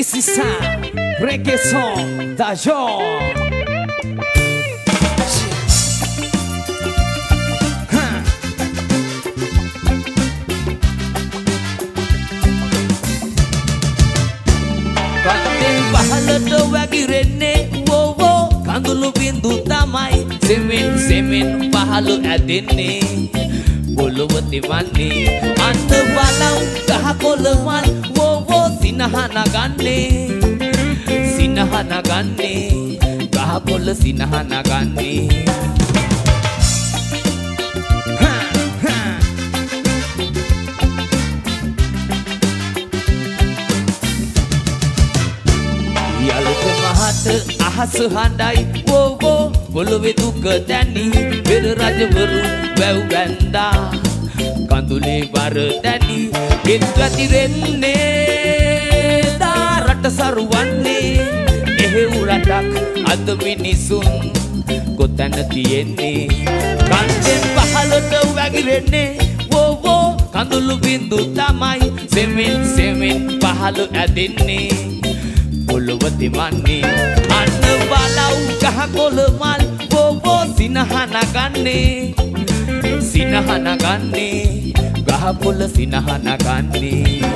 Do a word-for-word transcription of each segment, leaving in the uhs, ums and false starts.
This is a reggae song, Dajon. Pahalada wagirene wo wo kandulu bindu tamai semen semen pahalu adene bolowati mani anta walau kahakoleman wo wo sinahana ganne sinahana ganne kahakol sinahana ganne ahas handai wo wo poluwe duka dani ber raja baru bau banda kandule bar dani ගෙත්ගති රෙන්නේ දාරට සරුවන්නේ එහෙව් රටක් අද මිනිසුන් කොතැන තියෙන්නේ කන්දෙන් පහළට වැగిරෙන්නේ wo wo කඳුළු බින්දු තමයි සෙමෙන් සෙමෙන් පහළ ඇදෙන්නේ පොළොවති මන්නේ අන්න බලව් ගහ කොළ මල් wo wo සිනහන ගන්නේ සිනහන ගන්නේ ගහ කොළ සිනහන ගන්නේ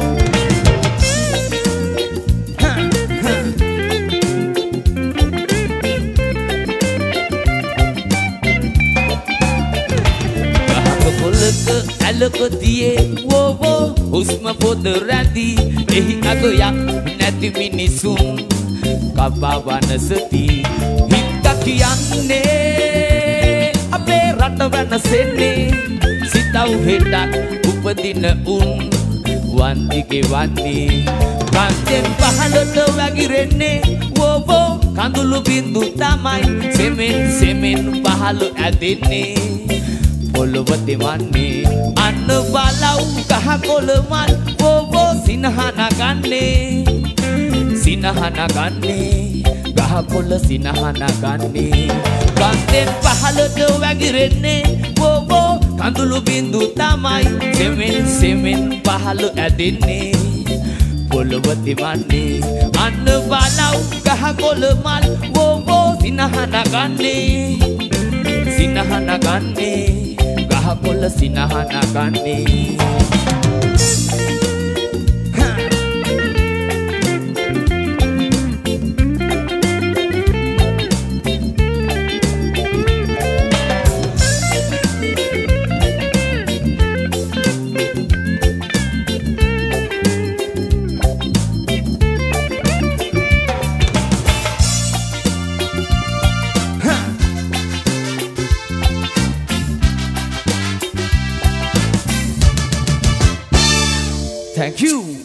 ගහක කොළක ඇලක දියේ wo wo හුස්ම පොද රැඳී එහි අගයක් නැති මිනිසුන් කබවන සති හිත කියන්නේ අපේ රට වෙනසෙන්නේ සිතව් හෙටක් උපදින උන් වන්දිගේ වන්නේ කන්දෙන් පහළට වැగిරෙන්නේ wo wo කඳුළු බින්දු තමයි සෙමෙන් සෙමෙන් පහළ ඇදෙන්නේ පොළොවති වන්නේ අන්න බලව් ගහ කොළ මල් wo wo සිනහන ගන්නේ සිනහන ගන්නේ ගහ කොළ සිනහන ගන්නේ කන්දෙන් පහළට වැగిරෙන්නේ wo wo කඳුළු බින්දු තමයි සෙමෙන් සෙමෙන් පහළ ඇදෙන්නේ පොළොවති වන්නේ අන්න බලව් ගහ කොළ මල් wo wo සිනහන ගන්නේ සිනහන ගන්නේ ගහ කොළ සිනහන ගන්නේ Thank you.